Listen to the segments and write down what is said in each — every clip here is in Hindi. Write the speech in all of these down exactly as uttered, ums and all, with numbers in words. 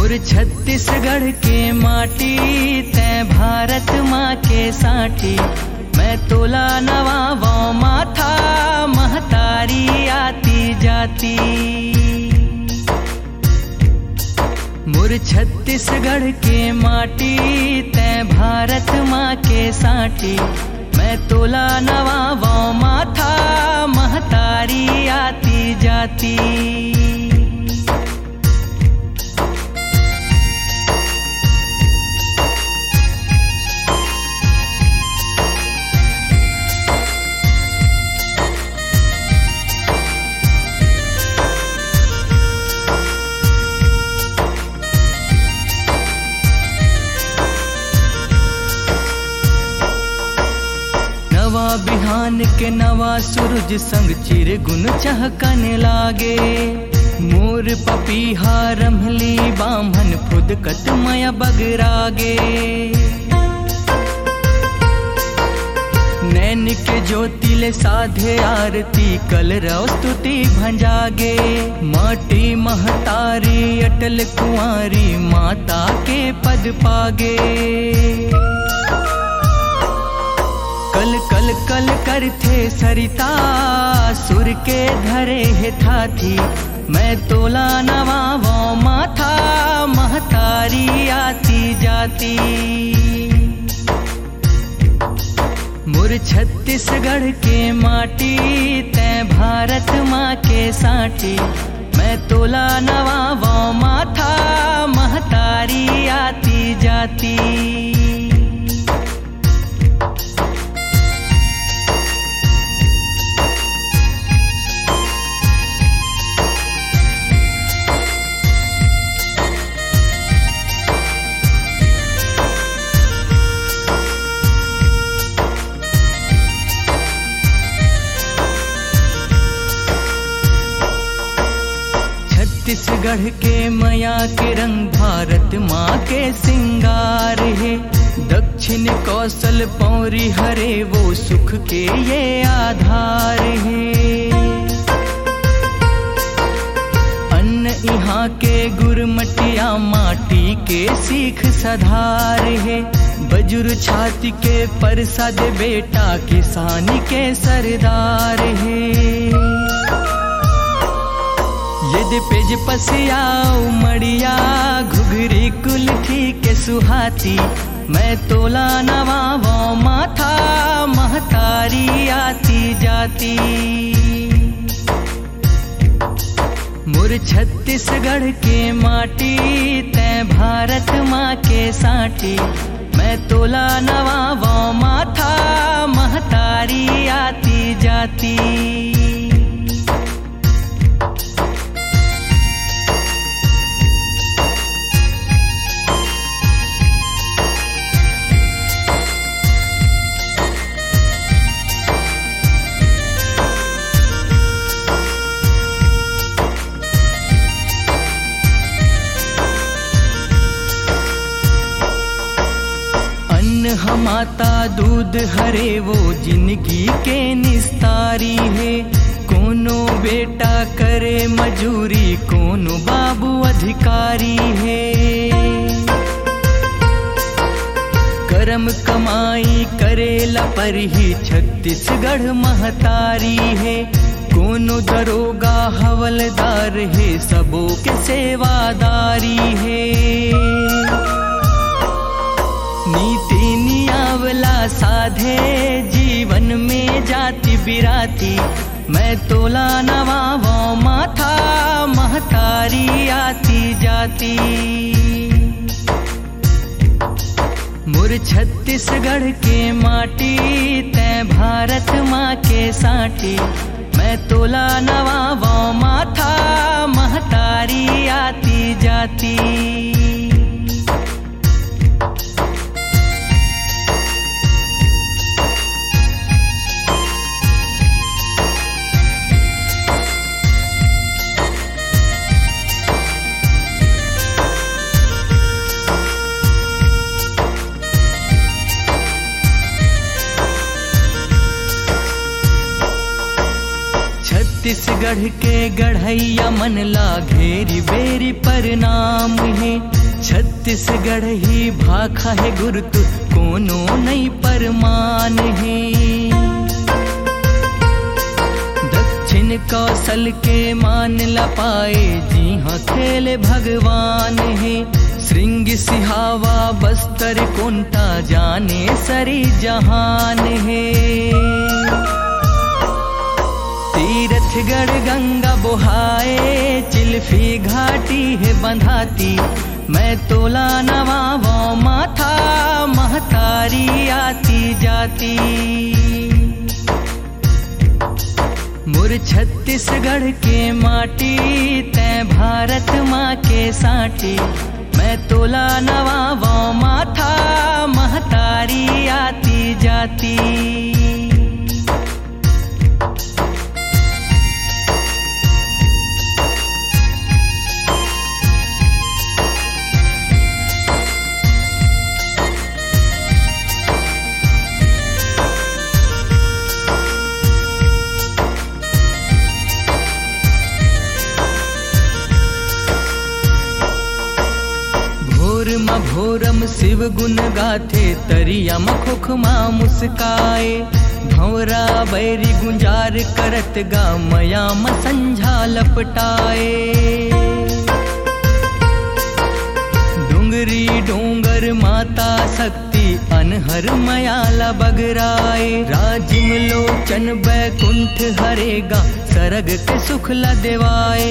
मोर छत्तीसगढ़ के माटी तै भारत माँ के साटी। मैं तोला नवावो माथा महतारी आती जाती। मोर छत्तीसगढ़ के माटी तै भारत माँ के साटी। मैं तोला नवावो माथा महतारी आती जाती। नवा बिहान के नवा सूरज संग चिर गुन चहकने लागे। मोर पपीहा रमली बामन फुदकत मया बगरागे। नैन के ज्योतिले साधे आरती कल रव स्तुति भंजागे। माटी महतारी अटल कुंवारी माता के पद पागे। कल कल कल करथे सरिता सुर के धरे हे थाथी। मैं तोला नवावो माथा महतारी आती जाती। मोर छत्तीसगढ़ के माटी तै भारत माँ के साटी। मैं तोला नवावो माथा महतारी आती जाती। छत्तीसगढ़ के मया के रंग भारत माँ के सिंगार है। दक्षिण कौशल पौरी हरे वो सुख के ये आधार है। अन्न यहाँ के गुरमटिया माटी के सीख सधार है। बजुर छाती के परसाद बेटा किसानी के सरदार है। यदि पेज पसिया उमड़िया घुघरी कुल्थी के सुहाती। मैं तोला नवावो माथा महतारी आती जाती। मोर छत्तीसगढ़ के माटी तै भारत माँ के साटी। मैं तोला नवावो माथा महतारी आती जाती। माता दूध हरे वो जिंदगी के निस्तारी है। कोनो बेटा करे मजूरी कोनो बाबू अधिकारी है। कर्म कमाई करेला पर ही छत्तीसगढ़ महतारी है। कोनो दरोगा हवलदार है सबों के सेवादारी है। नीति नियावला साधे जीवन में जाति बिराती। मैं तोला नवावो माथा महतारी आती जाती। मोर छत्तीसगढ़ के माटी तै भारत माँ के साटी। मैं तोला नवावो माथा महतारी आती जाती। छत्तीसगढ़ के गढ़ैया मन ला घेरी बेरी प्रणाम है। छत्तीसगढ़ ही भाखा है गुरुतु कोनो नहीं परमान है। दक्षिण कौशल के मान ला पाए जी हाँ खेले भगवान है। श्रृंग सिहावा बस्तर कुंटा जाने सरी जहान है। तीरथगढ़ गंगा बुहाए चिल्फी घाटी है बंधाती। मैं तोला नवावा माथा महतारी आती जाती। मुर छत्तीसगढ़ के माटी तै भारत माँ के साटी। मैं तोला नवावा माथा महतारी आती जाती। भोरम शिव गुण गाथे तरिया मखुखमा मुस्काए। भंवरा बैरी गुंजार करत गा मया संझा लपटाए। डूंगरी डोंगर माता शक्ति अनहर मयाला बगराए। राजिम लोचन बैकुंठ हरेगा सरग के सुखला देवाए।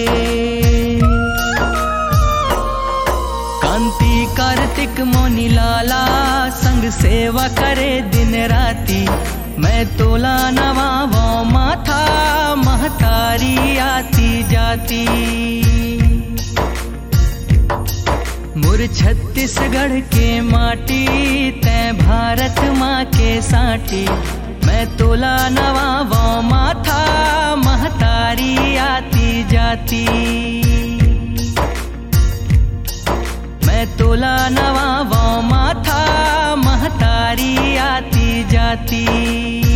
कांति कार्तिक मोनी लाला संग सेवा करे दिन राती। मैं तोला नवावा माथा महतारी आती जाती। मुर छत्तीसगढ़ के माटी तै भारत माँ के साटी। मैं तोला नवावा माथा महतारी आती जाती। मैं तोला नवावा माथा महतारी आती जाती।